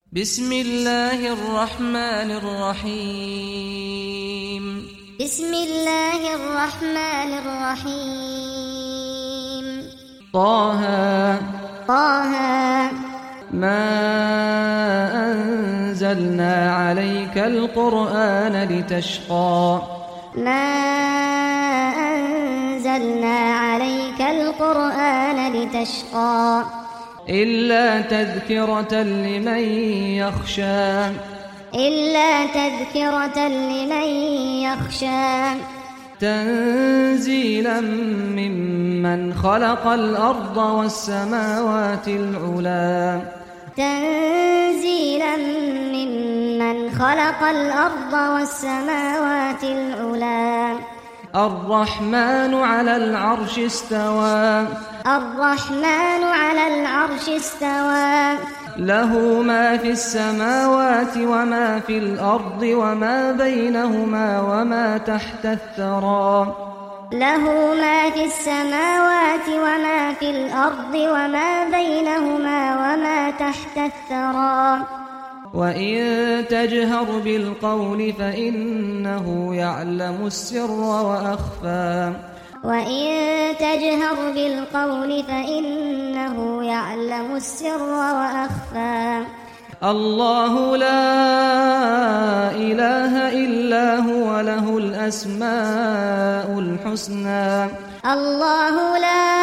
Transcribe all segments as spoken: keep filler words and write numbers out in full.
بسم الله الرحمن الرحيم بسم الله الرحمن الرحيم طه طه ما أنزلنا عليك القرآن لتشقى ما أنزلنا عليك القرآن لتشقى إلا تذكرة لمن يخشى إلا تذكرة لمن يخشى تنزيلا ممن خلق الأرض والسماوات العلى تنزيلا ممن خلق الأرض والسماوات العلى الرحمن على العرش استوى الرحمن على العرش استوى له ما في السماوات وما في الأرض وما بينهما وما تحت الثرى له ما في السماوات وما في الأرض وما بينهما وما تحت الثرى وإن تجهر بالقول فإنه يعلم السر وأخفى وإن تجهر بالقول فإنه يعلم السر وأخفى الله لا إله إلا هو له الأسماء الحسنى الله لا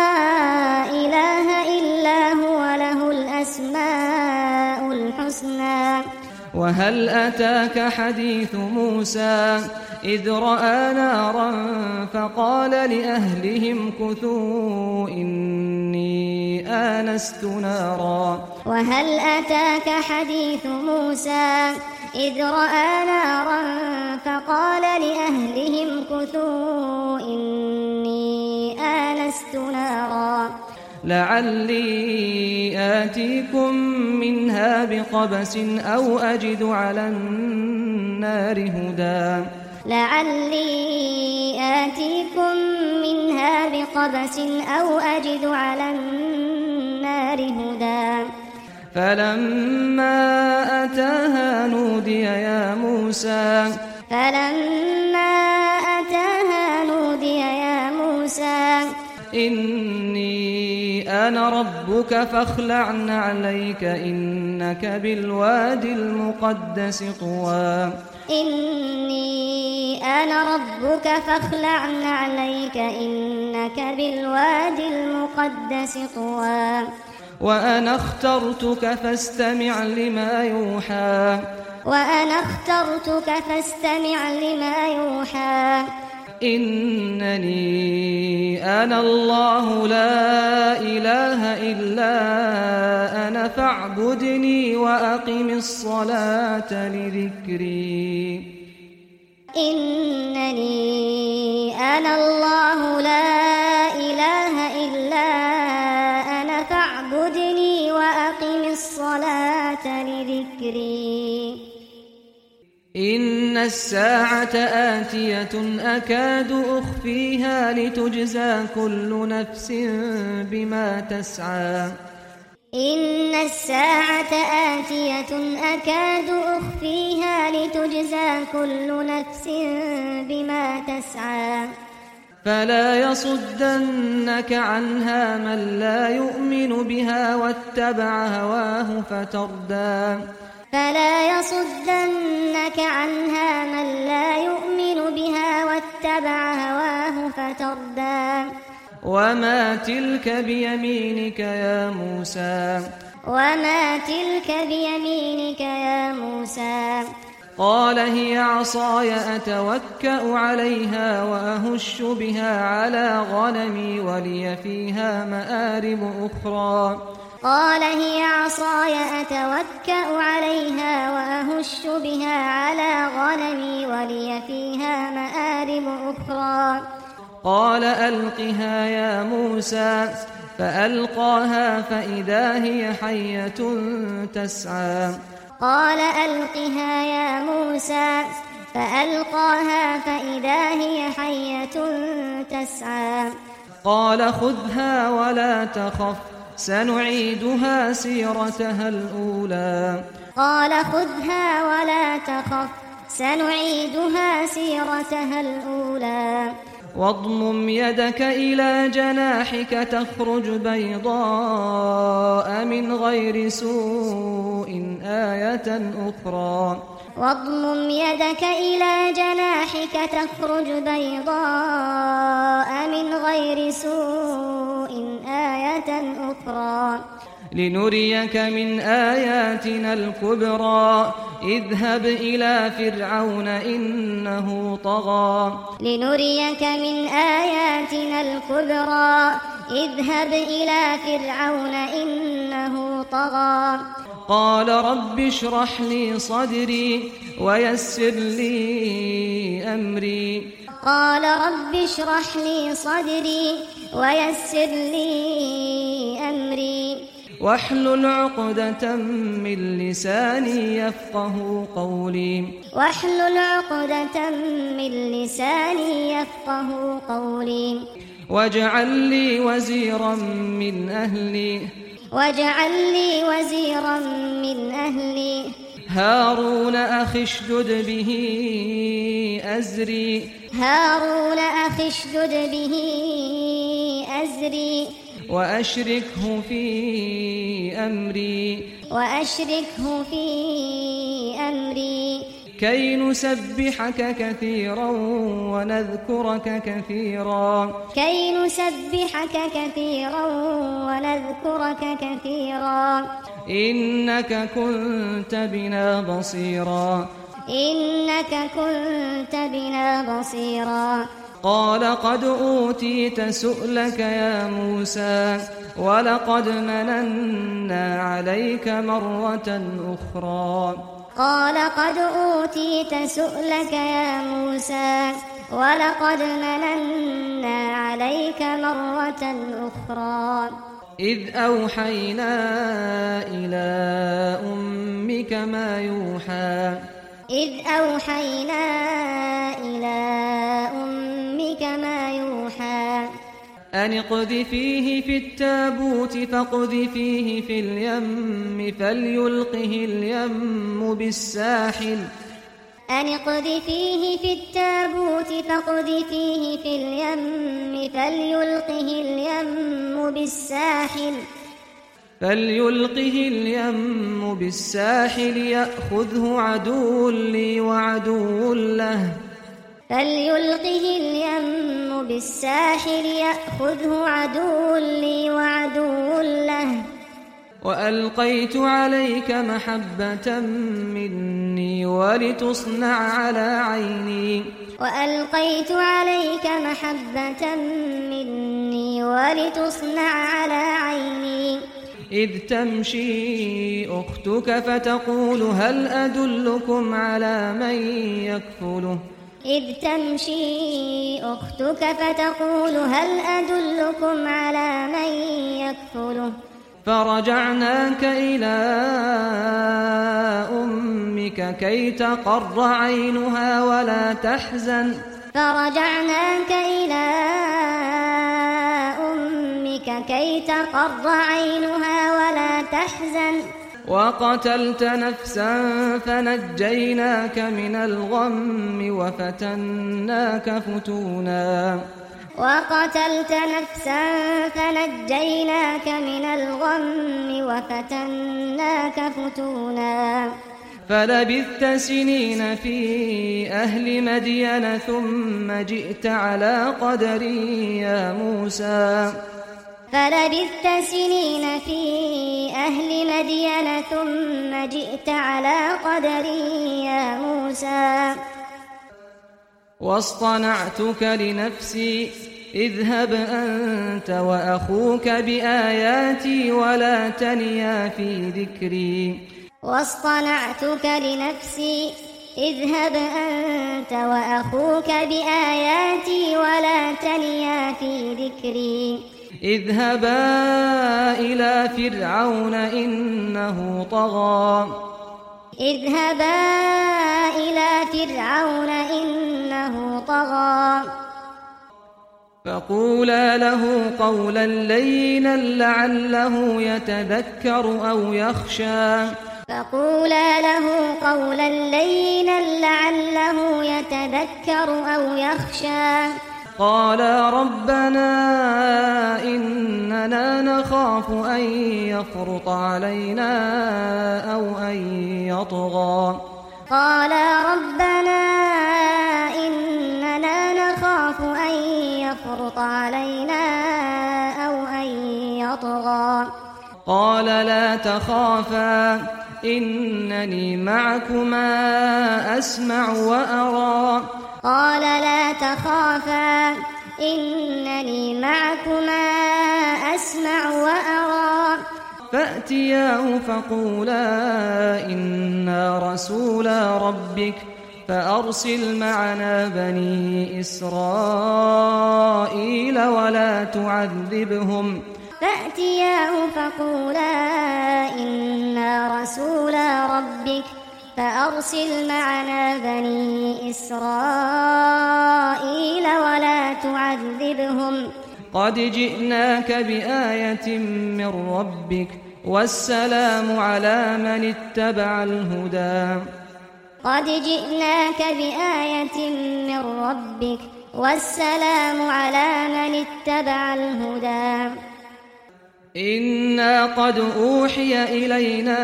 إله إلا هو له الأسماء الحسنى وهل أتاك حديث موسى إذ رأى نارا فقال لأهلهم كثوا إني آنست نارا وهل أتاك حديث موسى إذ رأى نارا فقال لأهلهم كثوا إني آنست نارا لعلي آتيكم منها بقبس أو أجد على النار هدى لعلي آتيكم منها بقبس أو أجد على النار هدى فلما أتاها نودي يا موسى فلما أتاها نودي يا موسى إني أنا ربك فاخلع عليك إنك بالوادي المقدس طوى إني أنا ربك فاخلع عليك إنك بالوادي المقدس طوى وأنا اخترتك فاستمع لما يوحى وأنا اخترتك فاستمع لما يوحى إنني أنا الله لا إله إلا أنا فاعبدني وأقم الصلاة لذكري إنني أنا الله لا إله إلا أنا فاعبدني وأقم الصلاة لذكري إن الساعة آتية أكاد أخفيها لتجزى كل نفس بما تسعى إن الساعة آتية أكاد أخفيها لتجزى كل نفس بما تسعى فلا يصدنك عنها من لا يؤمن بها واتبع هواه فتردى فلا يصدنك عنها من لا يؤمن بها واتبع هواه فتردى وما تلك بيمينك يا موسى وما تلك بيمينك يا موسى قال هي عصاي أتوكأ عليها وأهش بها على غنمي ولي فيها مآرب أخرى قال هي عصاي أتوكأ عليها وأهش بها على غنمي ولي فيها مآرب أخرى قال ألقها يا موسى فألقاها فإذا هي حية تسعى قال ألقها يا موسى فألقاها فإذا هي حية تسعى قال خذها ولا تخف سنعيدها سيرتها الأولى قال خذها ولا تخف سنعيدها سيرتها الأولى واضمم يدك إلى جناحك تخرج بيضاء من غير سوء آية أخرى واضمم يدك إلى جناحك تخرج بيضاء من غير سوء آية أخرى لنريك من آياتنا الكبرى اذهب إلى فرعون إنه طغى لنريك من آياتنا الكبرى اذهب إلى فرعون إنه طغى قال رب اشرح لي صدري ويسر لي أمري قال رب اشرح لي صدري ويسر لي أمري واحلل عقدة من لساني يفقه قولي واحلل عقدة من لساني يفقه قولي واجعل لي وزيرا من أهلي واجعل لي وزيرا من أهلي هارون أخي اشدد به أزري هارون أخي اشدد به أزري وأشركه في أمري وأشركه في أمري كي نسبحك كثيرا ونذكرك كثيرا كي نسبحك كثيرا ونذكرك كثيرا إنك كنت بنا بصيرا إنك كنت بنا بصيرا قال قد أوتيت سؤلك يا موسى ولقد مننا عليك مرة أخرى قال قد أوتيت سؤلك يا موسى ولقد مننا عليك مرة أخرى إذ أوحينا إلى أمك ما يوحى إذ أوحينا إلى أمك ما يوحى أن اقذفيه في التابوت فاقذفيه في اليم فليلقه اليم بالساحل أن اقذفيه في التابوت فاقذفيه في اليم فليلقه اليم بالساحل فليلقه اليم بالساحل يأخذه عدو لي وعدو له فليلقه اليم بالساحل يأخذه عدو لي وعدو له وألقيت عليك محبة مني ولتصنع على عيني وألقيت عليك محبة مني ولتصنع على عيني إذ تمشي أختك فتقول هل أدلكم على من يكفله إذ تمشي أختك فتقول هل أدلكم على من يكفله فرجعناك إلى أمك كي تقر عينها ولا تحزن فرجعناك إلى أمك كي تقر عينها ولا تحزن وقتلت نفسا فنجيناك من الغم وفتناك فتونا وقتلت نفسا فنجيناك من الغم وفتناك فتونا فلبثت سنين في أهل مدين ثم جئت على قدري يا موسى فلبثت سنين في أهل مدين ثم جئت على قدري يا موسى واصطنعتك لنفسي اذهب أنت وأخوك بآياتي ولا تنيا في ذكري واصطنعتك لنفسي اذهب أنت وأخوك بآياتي ولا تنيا في ذكري اذهبا إلى فرعون إنه طغى اذهبا إلى فرعون إنه طغى فقولا له قولا لينا لعله يتذكر أو يخشى فقولا له قولا لينا لعله يتذكر أو يخشى قالا ربنا إننا نخاف أن يفرط علينا أو أن يطغى قالا ربنا إننا نخاف أن يفرط علينا أو أن يطغى قال لا تخافا إنني معكما أسمع وأرى قال لا تخافا إنني معكما أسمع وأرى فأتياه فقولا إنا رسولا ربك فأرسل معنا بني إسرائيل ولا تعذبهم فأتياه فقولا إنا رسولا ربك فأرسل معنا بني إسرائيل ولا تعذبهم قد جئناك بآية من ربك والسلام على من اتبع الهدى قد جئناك بآية من ربك والسلام على من اتبع الهدى إنا قد أوحي إلينا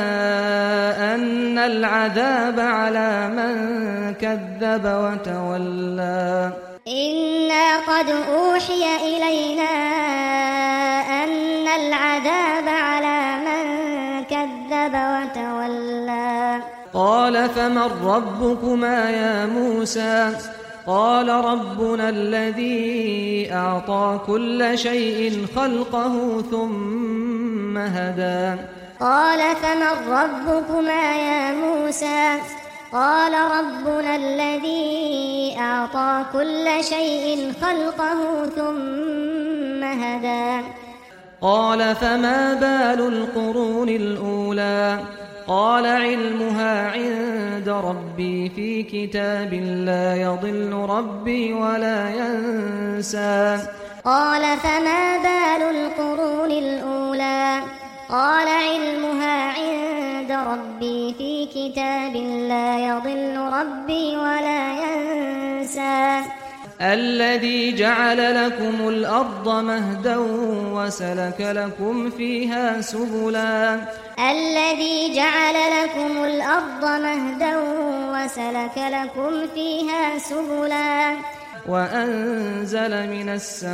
أن العذاب على من كذب وتولى إنا قد أوحي إلينا أن العذاب على من كذب وتولى قال فمن ربكما يا موسى قال ربنا الذي أعطى كل شيء خلقه ثم هدى قال فمن ربكما يا موسى قال ربنا الذي أعطى كل شيء خلقه ثم هدى قال فما بال القرون الأولى قال علمها عند ربي في كتاب لا يضل ربي ولا ينسى قال فما بال القرون الأولى قال علمها عند ربي في كتاب لا يضل ربي ولا ينسى الذي جعل لكم الأرض مهدا وسلك لكم فيها سبلا الذي جعل لكم الأرض مهدا وسلك لكم فيها سبلا وأنزل من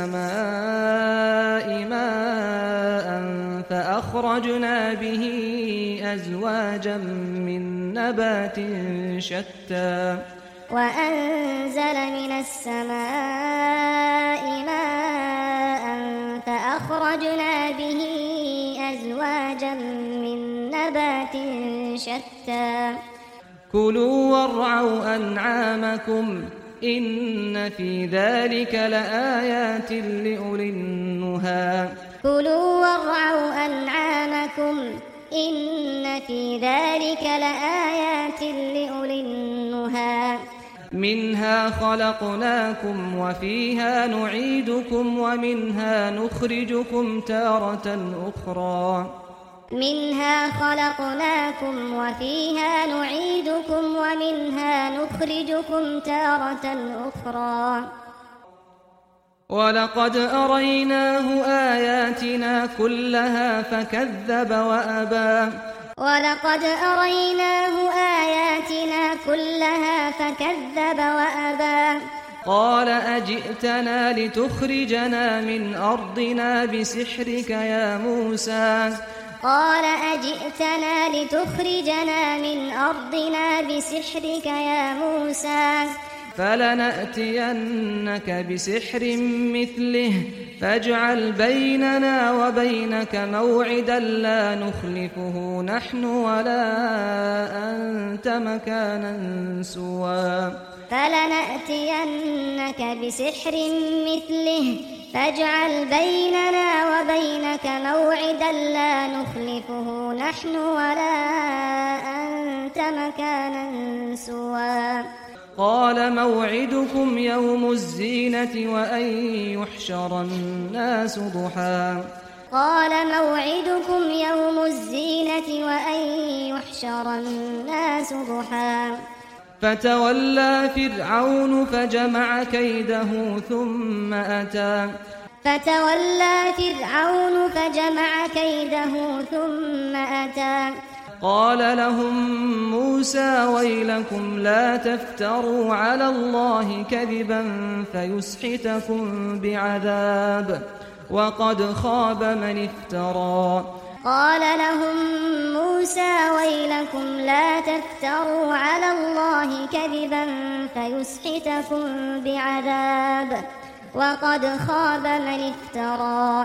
السماء ماء فأخرجنا به أزواجا من نبات شتى وأنزل من السماء ماء فأخرجنا به أزواجا من نبات شتى كلوا وارعوا أنعامكم إن في ذلك لآيات لأولي النهى كلوا وارعوا أنعامكم إن في ذلك لآيات لأولي النهى منها خلقناكم وفيها نعيدكم ومنها نخرجكم تارة أخرى منها خلقناكم وفيها نعيدكم ومنها نخرجكم تارة أخرى ولقد أريناه آياتنا كلها فكذب وأبى ولقد أريناه آياتنا كلها فكذب وأبى قال أجئتنا لتخرجنا من أرضنا بسحرك يا موسى قال أجئتنا لتخرجنا من أرضنا بسحرك يا موسى فلنأتينك بسحر مثله فاجعل بيننا وبينك موعدا لا نخلفه نحن ولا أنت مكانا سوى فلنأتينك بسحر مثله فاجعل بيننا وبينك موعدا لا نخلفه نحن ولا أنت مكانا سوى قال موعدكم يوم الزينة وأن يحشر الناس ضحى قال موعدكم يوم الزينة وأن يحشر الناس ضحى فتولى فرعون فجمع كيده ثم أتى فتولى فرعون فجمع كيده ثم أتى قال لهم موسى ويلكم لا تفتروا على الله كذبا فيسحتكم بعذاب وقد خاب من افترى قال لهم موسى ويلكم لا تفتروا على الله كذبا فيسحتكم بعذاب وقد خاب من افترى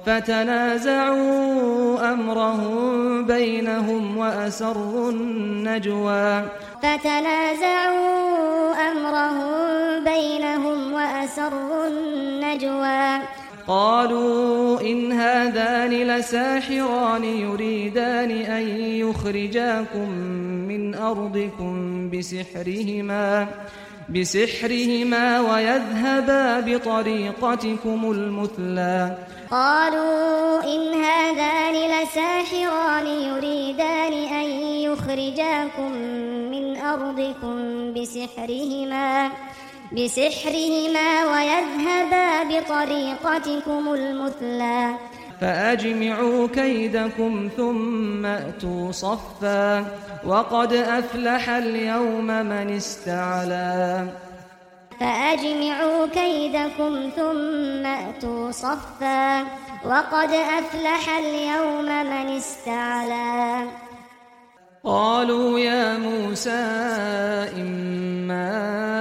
فتنازعوا أمرهم بينهم وأسروا النجوى فتنازعوا أمرهم بينهم وأسروا النجوى قالوا إن هذان لساحران يريدان أن يخرجاكم من أرضكم بسحرهما بسحرهما ويذهبا بطريقتكم المثلى قالوا إن هذان لساحران يريدان أن يخرجاكم من أرضكم بسحرهما بسحرهما ويذهبا بطريقتكم المثلى فأجمعوا كيدكم ثم أتوا صفا وقد أفلح اليوم من استعلى فأجمعوا كيدكم ثم أتوا صفا وقد أفلح اليوم من استعلى قالوا يا موسى إما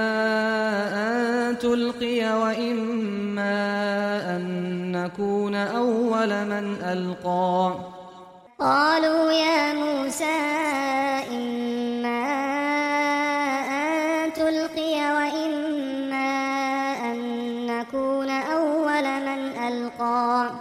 أن تلقي وإما أن نكون أول من ألقى قالوا يا موسى إما أن تلقي وإما أن نكون أول من ألقى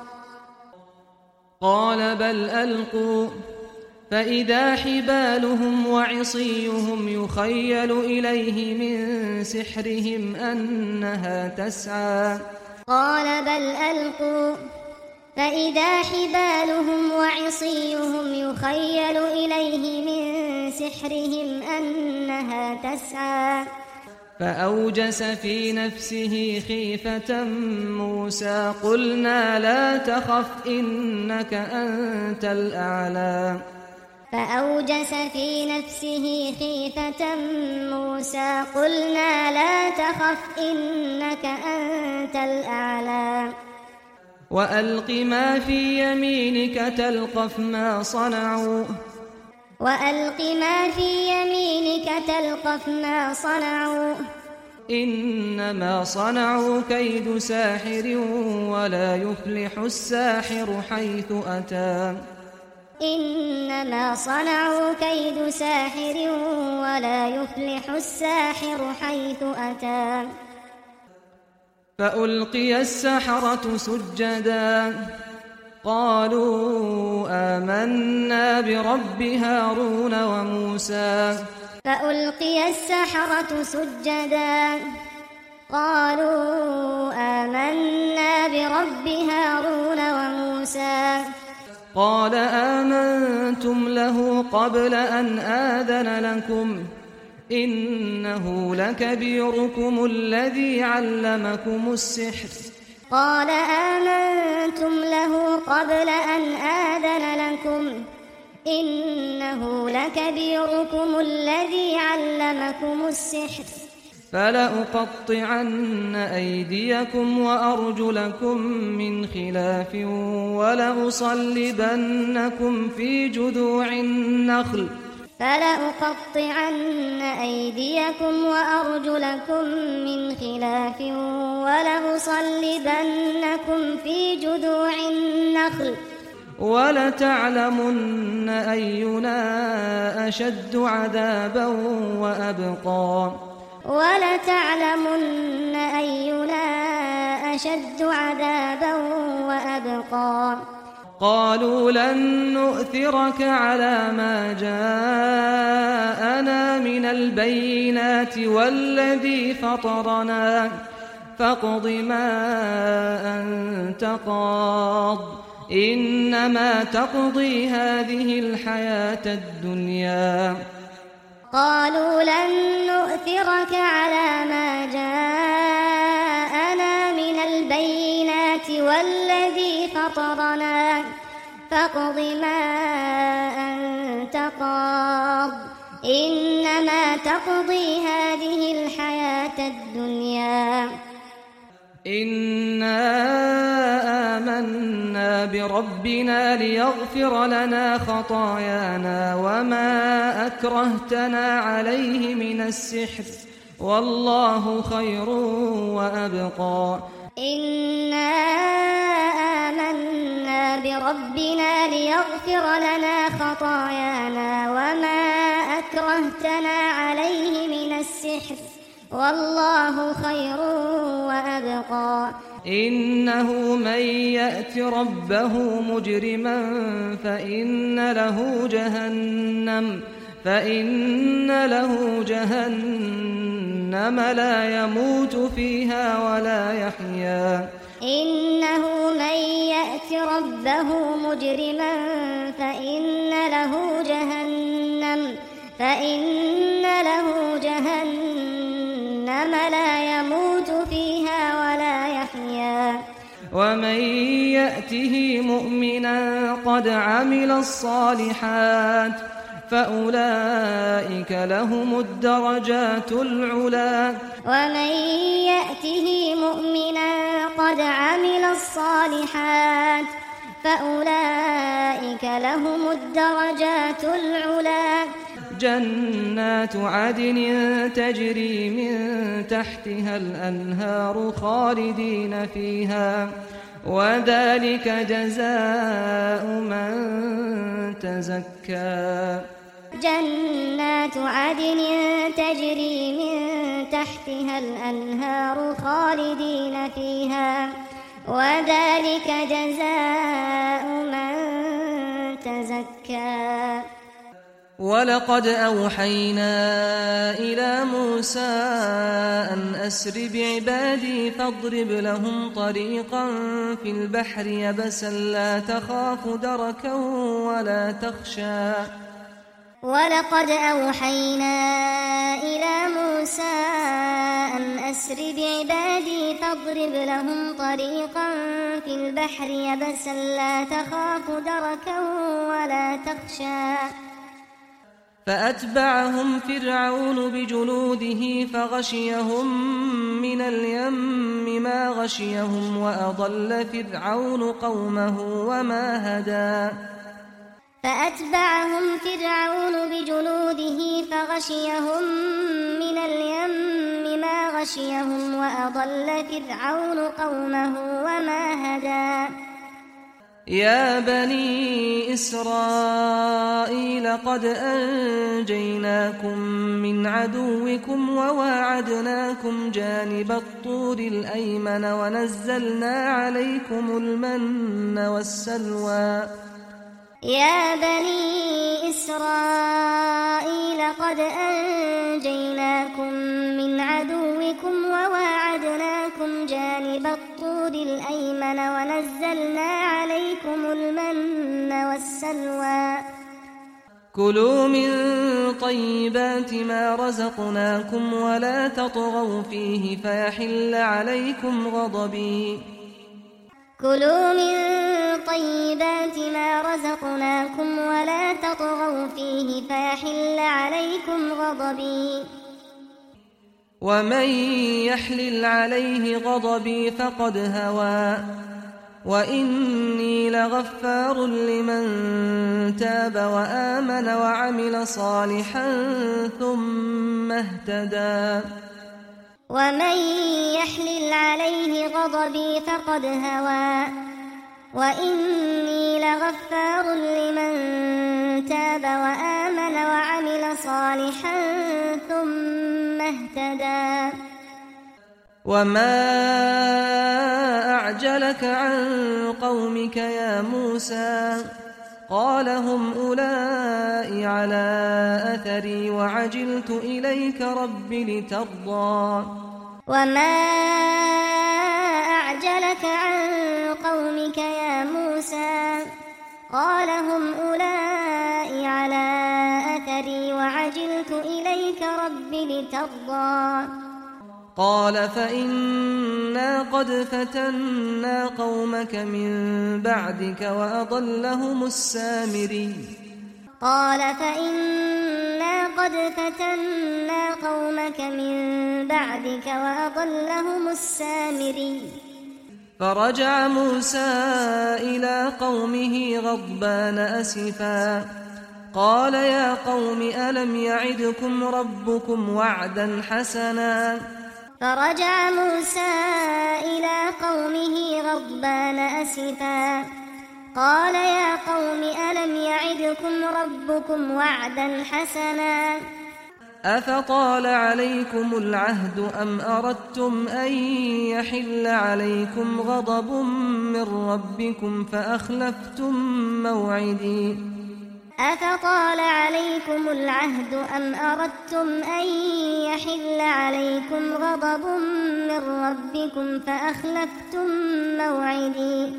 قال بل ألقوا فإذا حبالهم وعصيهم يخيل إليه من سحرهم أنها تسعى قال بل ألقوا فإذا حبالهم وعصيهم يخيل إليه من سحرهم أنها تسعى فأوجس في نفسه خيفة موسى قلنا لا تخف إنك أنت الأعلى فأوجس في نفسه خيفة موسى قلنا لا تخف إنك أنت الأعلى وألق ما في يمينك تلقف ما صنعوا وألق ما في يمينك تلقف ما صنعوا إنما صنعوا كيد ساحر ولا يفلح الساحر حيث أتى إنما صنعوا كيد ساحر ولا يفلح الساحر حيث أتى فألقي السحرة سجدا قالوا آمنا برب هارون وموسى فألقي السحرة سجدا قالوا آمنا برب هارون وموسى قال آمنتم له قبل أن آذن لكم إنه لكبيركم الذي علمكم السحر قال آمنتم له قبل أن آذن لكم إنه لكبيركم الذي علمكم السحر فلأقطعن أيديكم وأرجلكم من خلاف ولأصلبنكم في جذوع النخل فلأقطعن أيديكم وأرجلكم من خلاف ولأصلبنكم في جذوع النخل ولتعلمن أينا أشد عذابا وأبقى ولتعلمن أينا أشد عذابا وأبقى قالوا لن نؤثرك على ما جاءنا من البينات البينات والذي فطرنا فاقض ما أنت قاض إنما تقضي هذه الحياة الدنيا. قالوا لن نؤثرك على ما جاءنا من البينات والذي فطرنا فاقض ما أنت قاض إنما تقضي هذه الحياة الدنيا. إنا آمنا بربنا ليغفر لنا خطايانا وما أكرهتنا عليه من السحر والله خير وأبقى. إنا آمنا بربنا ليغفر لنا خطايانا وما أكرهتنا عليه من السحر والله خير وأبقى. إنه من يأت ربه مجرما فإن له جهنم فإن له جهنم لا يموت فيها ولا يحيا. إنه من يأت ربه مجرما فإن له جهنم فإن له جهنم لا يموت فيها ولا يحيا. ومن يأته مؤمنا قد عمل الصالحات فأولئك لهم الدرجات العلا. ومن يأته مؤمنا قد عمل الصالحات فأولئك لهم الدرجات العلا. جنات عدن تجري من تحتها الأنهار خالدين فيها وذلك جزاء من تزكى. جنات عدن تجري من تحتها الأنهار خالدين فيها وذلك جزاء من تزكى. ولقد أوحينا إلى موسى أن أسر بعبادي فاضرب لهم طريقا في البحر يبسا لا تخاف دركا ولا تخشى. ولقد أوحينا إلى موسى أن أسر بعبادي فاضرب لهم طريقا في البحر يبسا لا تخاف دركا ولا تخشى. فأتبعهم فرعون بجنوده فغشيهم من اليم ما غشيهم وأضل فرعون قومه وما هدى. فأتبعهم فرعون بجنوده فغشيهم من اليم ما غشيهم وأضل فرعون قومه وما هدى. يا بني إسرائيل قد أنجيناكم من عدوكم وواعدناكم جانب الطور الأيمن ونزلنا عليكم المن والسلوى. يا بني إسرائيل قد أنجيناكم من عدوكم وواعدناكم جانب الطور الأيمن ونزلنا عليكم المن والسلوى. كلوا من طيبات ما رزقناكم ولا تطغوا فيه فيحل عليكم غضبي. كلوا من طيبات ما رزقناكم ولا تطغوا فيه فيحل عليكم غضبي. ومن يحلل عليه غضبي فقد هوى وإني لغفار لمن تاب وآمن وعمل صالحا ثم اهتدى. ومن يحلل عليه غضبي فقد هوى وإني لغفار لمن تاب وآمن وعمل صالحا ثم اهتدى. وما أعجلك عن قومك يا موسى قال هم أولئك على أثري وعجلت إليك رب لترضى وما أعجلك عن قومك يا موسى قال هم أولئك على أثري وعجلت إليك رب لترضى قال فإنا قد فتنا قومك من بعدك وأضلهم السامري قال فإنا قد فتنا قومك من بعدك وأضلهم السامري فرجع موسى إلى قومه غضبان أسفا قال يا قوم ألم يعدكم ربكم وعدا حسنا فرجع موسى إلى قومه غضبان أسفا قال يا قوم ألم يعدكم ربكم وعدا حسنا أفطال عليكم العهد أم أردتم أن يحل عليكم غضب من ربكم فأخلفتم موعدي أفطال عليكم العهد أم أردتم أن يحل عليكم غضب من ربكم فأخلفتم موعدي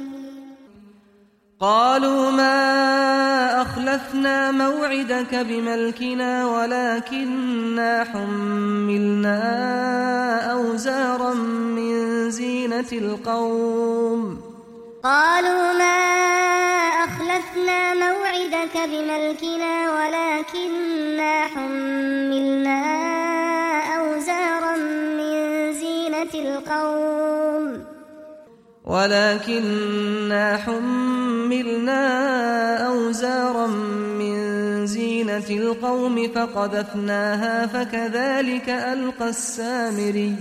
قالوا ما أخلفنا موعدك بملكنا ولكننا حملنا أوزارا من زينة القوم قالوا ما أخلفنا موعدك بملكنا ولكننا حملنا أوزارا من زينة القوم ولكننا حملنا أوزارا من زينة القوم فقذفناها فكذلك ألقى السامري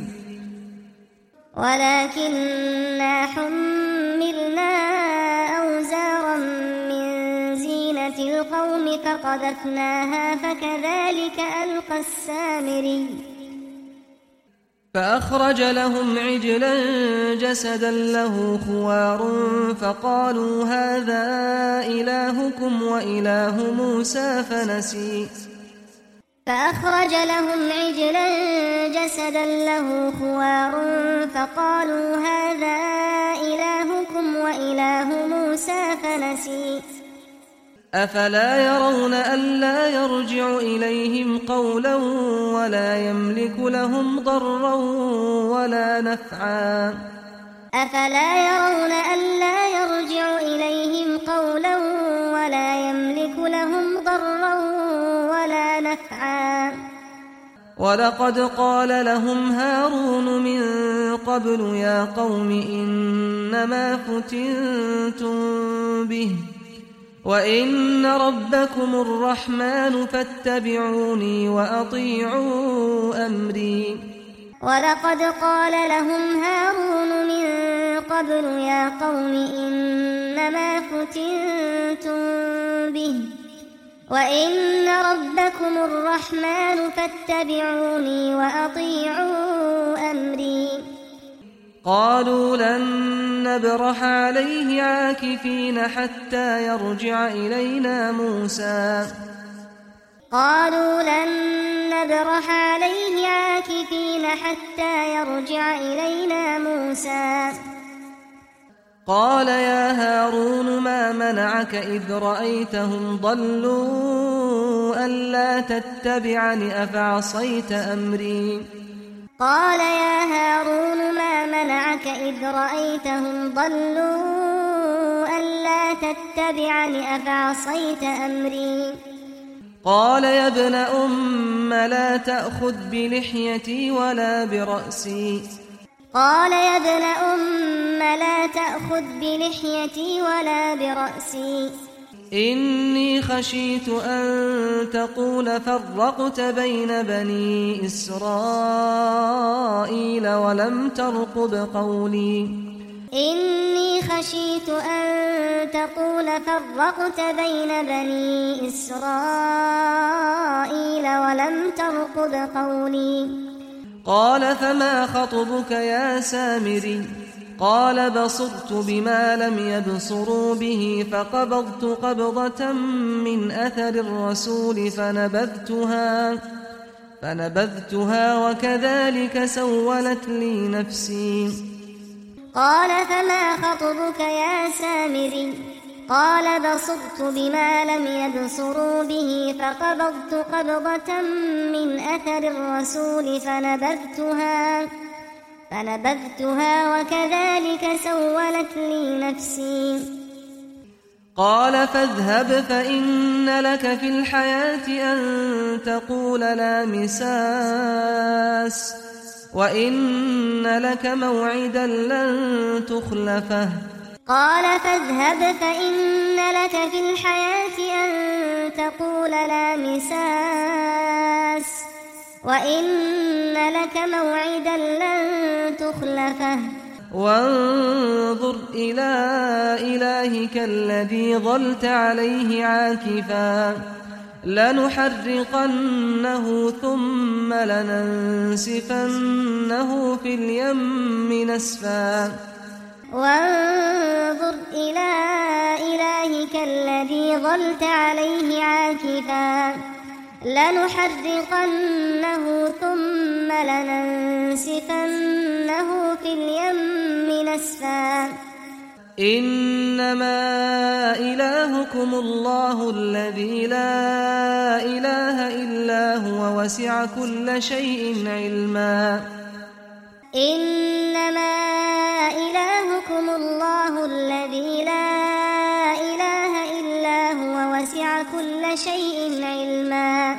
ولكننا حملنا أوزارا من زينة القوم فقذفناها فكذلك ألقى السامري فأخرج لهم عجلا جسدا له خوار فقالوا هذا إلهكم وإله موسى فنسي فأخرج لهم عجلا جسدا له خوار فقالوا هذا إلهكم وإله موسى فنسي أفلا يرون ألا يرجع إليهم قولا ولا يملك لهم ضرا ولا نفعا أفلا يرون ألا يرجع إليهم قولا ولا يملك لهم ضرا ولا نفعا ولقد قال لهم هارون من قبل يا قوم إنما فتنتم به وإن ربكم الرحمن فاتبعوني وأطيعوا أمري ولقد قال لهم هارون من قبل يا قوم إنما فتنتم به وإن ربكم الرحمن فاتبعوني وأطيعوا أمري قالوا لن نبرح عليه عاكفين حتى يرجع إلينا موسى قالوا لن نبرح عليه عاكفين حتى يرجع إلينا موسى قال يا هارون ما منعك إذ رأيتهم ضلوا ألا تتبعني أفعصيت أمري قال يا هارون ما منعك إذ رأيتهم ضلوا ألا تتبعني أفعصيت أمري قال يا ابن أم لا تأخذ بلحيتي ولا برأسي قال يا ابن أم لا تأخذ بلحيتي ولا برأسي إني خشيت أن تقول فرقت بين بني إسرائيل ولم ترقب قولي إني خشيت أن تقول فرقت بين بني إسرائيل ولم ترقب قولي قال فما خطبك يا سامري قال بصرت بما لم يبصروا به فقبضت قبضة من أثر الرسول فنبذتها فنبذتها وكذلك سولت لي نفسي. قال فما خطبك يا سامري؟ قال بصرت بما لم يبصروا به فقبضت قبضة من أثر الرسول فنبذتها فنبذتها وكذلك سولت لي نفسي. قال فاذهب فإن لك في الحياة أن تقول لا مساس وإن لك موعدا لن تخلفه. قال فاذهب فإن لك في الحياة أن تقول لا مساس وإن لك موعدا لن تخلفه. وانظر إلى إلهك الذي ظلت عليه عاكفا لنحرقنه ثم لننسفنه في اليم نسفا. وانظر إلى إلهك الذي ظلت عليه عاكفا لنحرقنه ثم لننسفنه في اليم نسفا. إنما إلهكم الله الذي لا إله إلا هو وسع كل شيء علما. إنما إلهكم الله الذي لا إله إلا هو وسع كل شيء علما.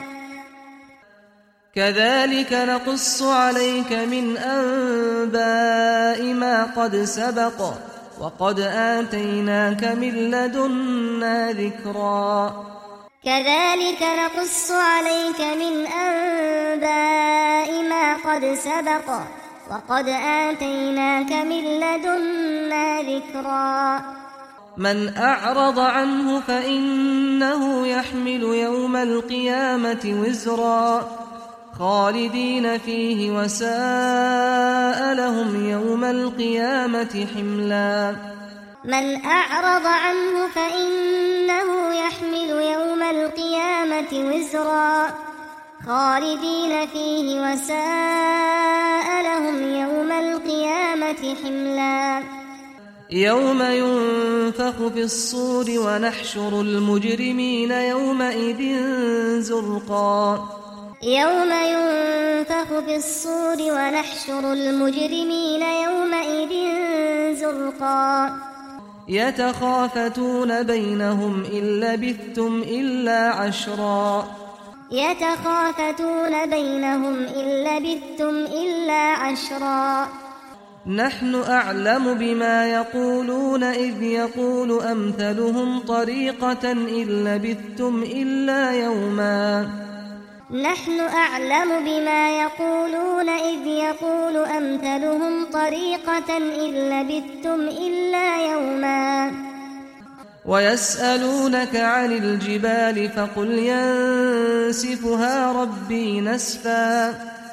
كذلك نقص عليك من أنباء ما قد سبق وقد آتيناك من لدنا ذكرا. كذلك نقص عليك من أنباء ما قد سبق وقد آتيناك من لدنا ذكرا. من أعرض عنه فإنه يحمل يوم القيامة وزرا خالدين فيه وساء لهم يوم القيامة حملا. من أعرض عنه فإنه يحمل يوم القيامة وزرا خالدين فيه وساء لهم يوم القيامة حملا. يوم ينفخ في الصور ونحشر المجرمين يومئذ زرقا. يوم ينفخ في الصور ونحشر المجرمين يومئذ زرقا. يتخافتون بينهم إن لبثتم إلا عشرا. يتخافتون بينهم إن لبثتم إلا عشرا. نحن أعلم بما يقولون إذ يقول أمثلهم طريقة إن لبثتم إلا يوما. نحن أعلم بما يقولون إذ يقول أمثلهم طريقة إن لبثتم إلا يوما. ويسألونك عن الجبال فقل ينسفها ربي نسفا.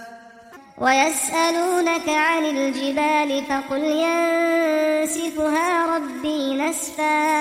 ويسألونك عن الجبال فقل ينسفها ربي نسفا.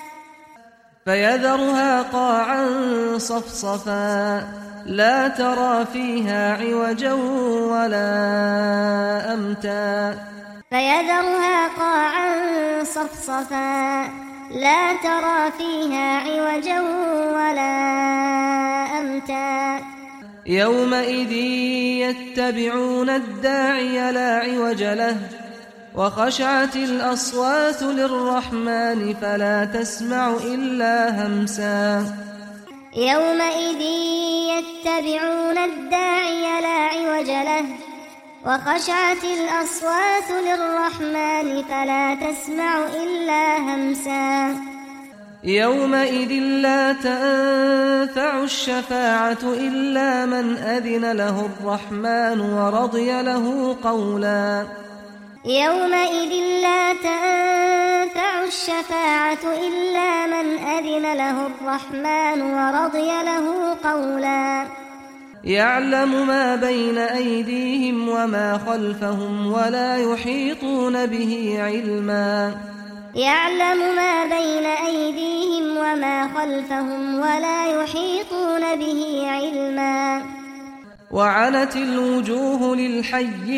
فيذرها قاعا صفصفا لا ترى فيها عوجا ولا أمتا. فيذرها قاعا صفصفا لا ترى فيها عوجا ولا أمتا. يومئذ يتبعون الداعي لا عوج له وخشعت الأصوات للرحمن فلا تسمع إلا همسا. يومئذ يتبعون الداعي لا عوج له وخشعت الأصوات للرحمن فلا تسمع إلا همسا. يومئذ لا تنفع الشفاعة إلا من أذن له الرحمن ورضي له قولا. يومئذ لا تنفع الشفاعة إلا من أذن له الرحمن ورضي له قولا. يعلم ما بين أيديهم وما خلفهم ولا يحيطون به علما يعلم ما بين أيديهم وما خلفهم ولا يحيطون به علما وعنت الوجوه للحي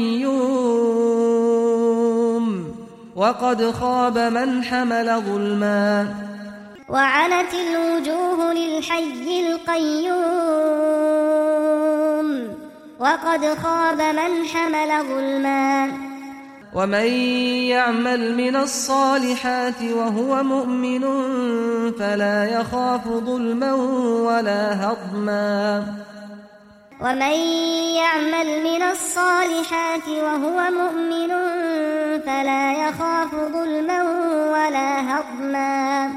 القيوم وقد خاب من حمل ظلما وعنت الوجوه للحي القيوم وقد خاب من حمل ظلما ومن يعمل من الصالحات وهو مؤمن فلا يخاف ظلما ولا هضما ومن يعمل من الصالحات وهو مؤمن فلا يخاف ظلما ولا هضما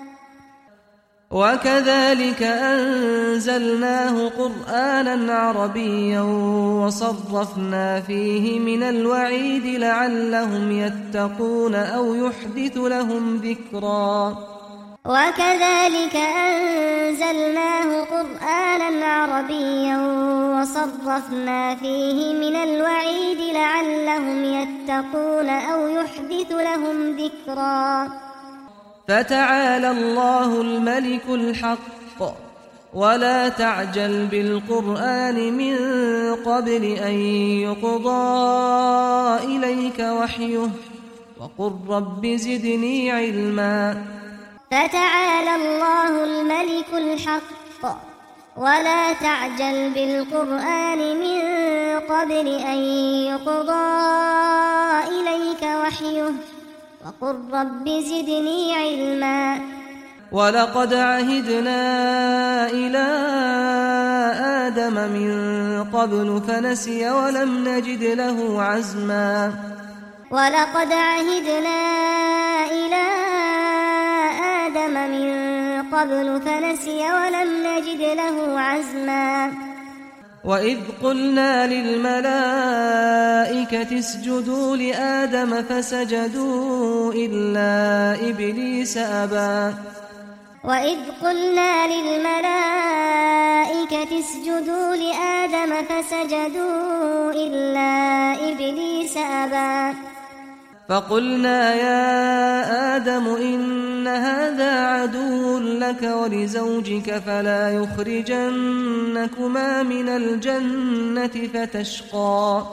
وكذلك أنزلناه قرآنا عربيا وصرفنا فيه من الوعيد لعلهم يتقون أو يحدث لهم ذكرا وكذلك أنزلناه قرآنا عربيا وصرفنا فيه من الوعيد لعلهم يتقون أو يحدث لهم ذكرا فتعالى الله الملك الحق ولا تعجل بالقرآن من قبل أن يقضى إليك وحيه وقل رب زدني علما فتعالى الله الملك الحق ولا تعجل بالقرآن من قبل أن يقضى إليك وحيه وقل رب زدني علما ولقد عهدنا إلى آدم من قبل فنسي ولم نجد له عزما ولقد عهدنا إلى آدم من قبل فنسي ولم نجد له عزما وإذ قلنا للملائكة اسجدوا لآدم فسجدوا إلا إبليس أبى وإذ قلنا للملائكة اسجدوا لآدم فسجدوا إلا إبليس أبى فقلنا يا آدم إن هذا عدو لك ولزوجك فلا يخرجنكما من الجنة فتشقى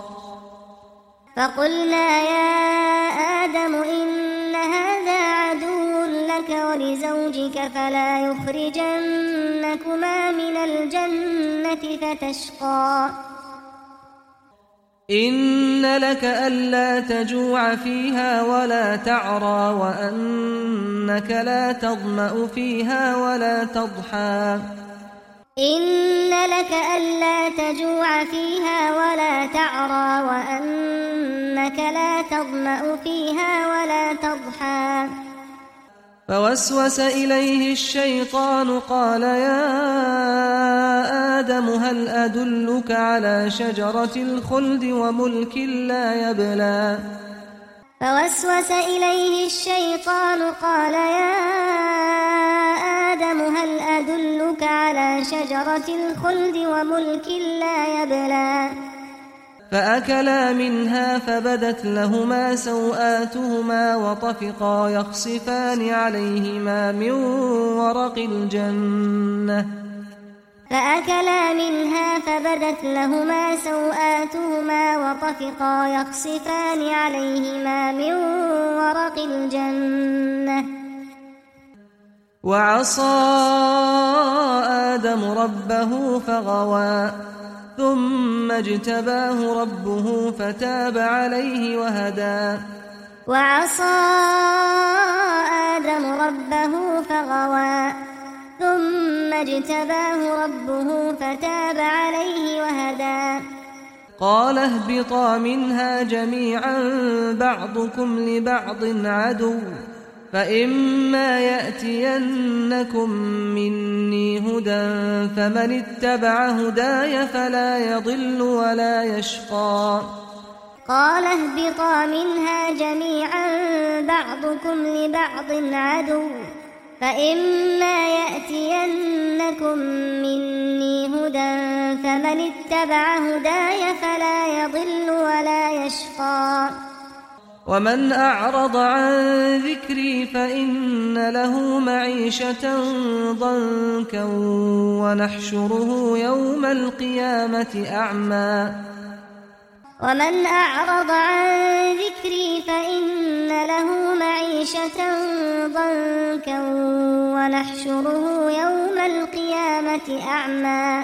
فقلنا يا آدم إن هذا عدو لك ولزوجك فلا يخرجنكما من الجنة فتشقى إن لك ألا تجوع فيها ولا تعرى وأنك لا تظمأ فيها ولا تضحى إن لك ألا تجوع فيها ولا تعرى وأنك لا تظمأ فيها ولا تضحى فوسوس إليه الشيطان قال يا آدم هل أدلك على شجرة الخلد وملك لا يبلى فوسوس إليه الشيطان قال يا آدم هل أدلك على شجرة الخلد وملك لا يبلى فأكلا منها فبدت لهما سوآتهما وطفقا يخصفان عليهما من ورق الجنة فأكلا منها فبدت لهما سوآتهما وطفقا يخصفان عليهما من ورق الجنة وعصى آدم ربه فغوى ثم اجتباه ربه فتاب عليه وهدى وعصى آدم ربه فغوى ثم اجتباه ربه فتاب عليه وهدى قال اهبطا منها جميعا بعضكم لبعض عدو فإما يأتينكم مني هدى فمن اتبع هداي فلا يضل ولا يشقى قال اهبطا منها جميعا بعضكم لبعض عدو فإما يأتينكم مني هدى فمن اتبع هداي فلا يضل ولا يشقى ومن أعرض عن ذكري فإن له معيشة ضنكا ونحشره يوم القيامة أعمى ومن أعرض عن ذكري فإن له معيشة ضنكا ونحشره يوم القيامة أعمى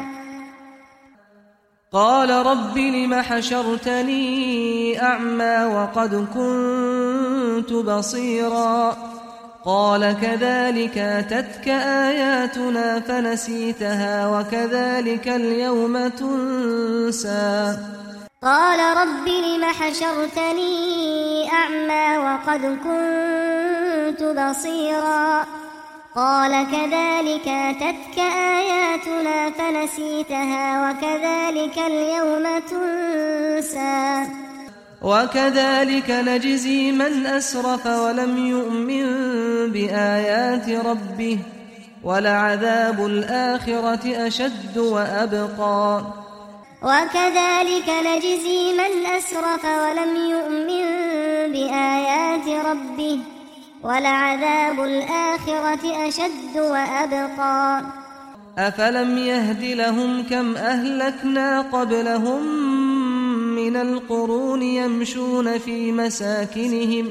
قال رب لم حشرتني أعمى وقد كنت بصيرا قال كذلك أتتك آياتنا فنسيتها وكذلك اليوم تنسى قال رب لم حشرتني أعمى وقد كنت بصيرا قال كذلك أتتك آياتنا فنسيتها وكذلك اليوم تنسى وكذلك نجزي من أسرف ولم يؤمن بآيات ربه ولعذاب الآخرة أشد وأبقى وكذلك نجزي من أسرف ولم يؤمن بآيات ربه ولعذاب الآخرة أشد وأبقى أفلم يهد لهم كم أهلكنا قبلهم من القرون يمشون في مساكنهم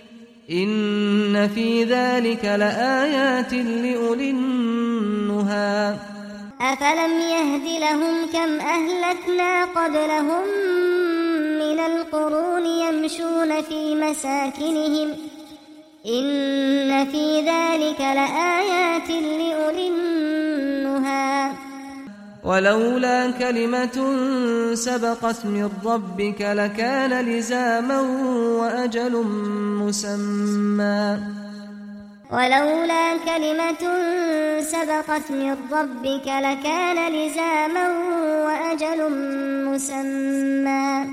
إن في ذلك لآيات لأولي النهى أفلم يهد لهم كم أهلكنا قبلهم من القرون يمشون في مساكنهم إن في ذلك لآيات لأولي النهى ولولا كلمة سبقت من ربك لكان لزاما وأجل مسمى ولولا كلمة سبقت من ربك لكان لزاما وأجل مسمى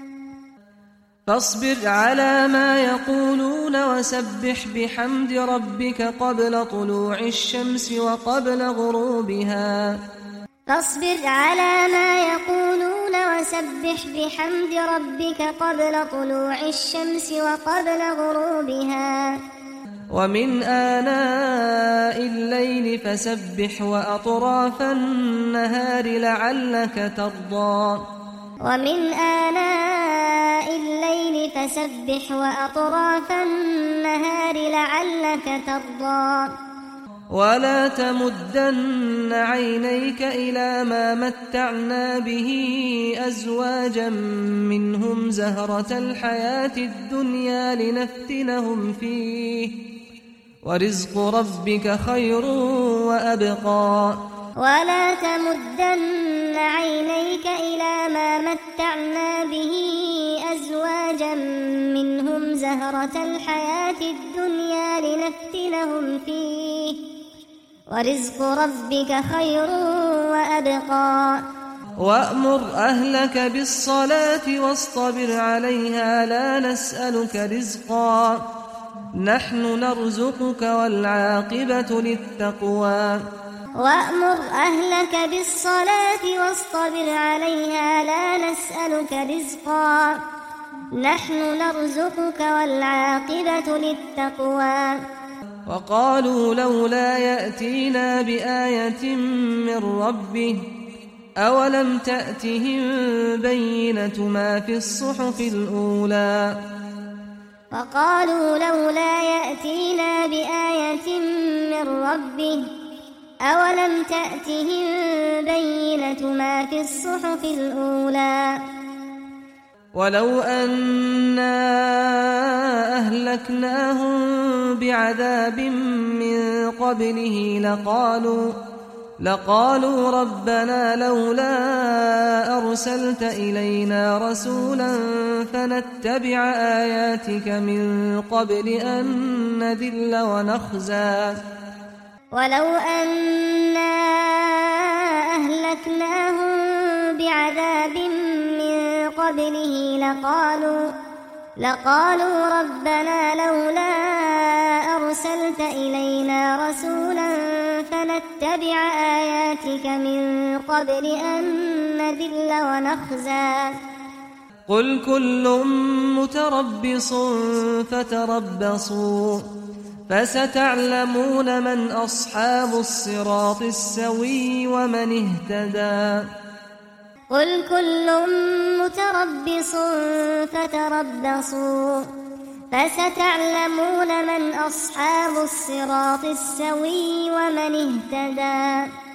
فاصبر على ما يقولون وسبح بحمد ربك قبل طلوع الشمس وقبل غروبها فاصبر على ما يقولون وسبح بحمد ربك قبل طلوع الشمس وقبل غروبها ومن آناء الليل فسبح وأطراف النهار لعلك ترضى ومن آناء الليل فسبح وأطراف النهار لعلك ترضى ولا تمدن عينيك إلى ما متعنا به أزواجا منهم زهرة الحياة الدنيا لنفتنهم فيه ورزق ربك خير وأبقى ولا تمدن عينيك إلى ما متعنا به أزواجا منهم زهرة الحياة الدنيا لنفتنهم فيه ورزق ربك خير وأبقى وأمر أهلك بالصلاة واصطبر عليها لا نسألك رزقا نحن نرزقك والعاقبة للتقوى وأمر أهلك بالصلاة واصطبر عليها لا نسألك رزقا نحن نرزقك والعاقبة للتقوى وقالوا لولا يأتينا بآية من ربه أولم تأتهم بينة ما في الصحف الأولى وقالوا لولا يأتينا بآية من ربه أولم تأتهم بينة ما في الصحف الأولى ولو أنا أهلكناهم بعذاب من قبله لقالوا لقالوا ربنا لولا أرسلت إلينا رسولا فنتبع آياتك من قبل أن نذل ونخزى ولو أنا أهلكناهم بعذاب من قبله لقالوا لقالوا ربنا لولا أرسلت إلينا رسولا فنتبع آياتك من قبل أن نذل ونخزى قل كل متربص فتربصوا فستعلمون من أصحاب الصراط السوي ومن اهتدى قل كل متربص فتربصوا فستعلمون من أصحاب الصراط السوي ومن اهتدى